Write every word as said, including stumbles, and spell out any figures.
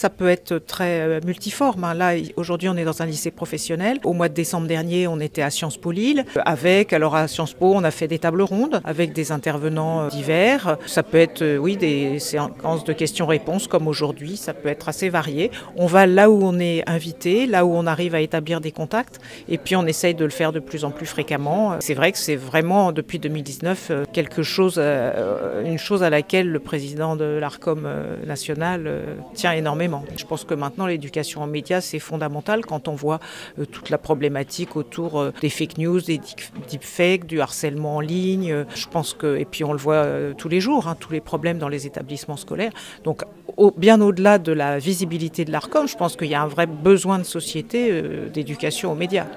Ça peut être très euh, multiforme, hein. Là, aujourd'hui, on est dans un lycée professionnel. Au mois de décembre dernier, on était à Sciences Po Lille. Avec, alors à Sciences Po, on a fait des tables rondes avec des intervenants euh, divers. Ça peut être, euh, oui, des séances de questions-réponses comme aujourd'hui. Ça peut être assez varié. On va là où on est invité, là où on arrive à établir des contacts. Et puis, on essaye de le faire de plus en plus fréquemment. C'est vrai que c'est vraiment, depuis deux mille dix-neuf, euh, quelque chose, euh, une chose à laquelle le président de l'Arcom euh, national euh, tient énormément. Je pense que maintenant, l'éducation aux médias, c'est fondamental quand on voit euh, toute la problématique autour euh, des fake news, des deepfakes, du harcèlement en ligne. Euh, je pense que, et puis on le voit euh, tous les jours, hein, tous les problèmes dans les établissements scolaires. Donc, au, bien au-delà de la visibilité de l'Arcom, je pense qu'il y a un vrai besoin de société euh, d'éducation aux médias.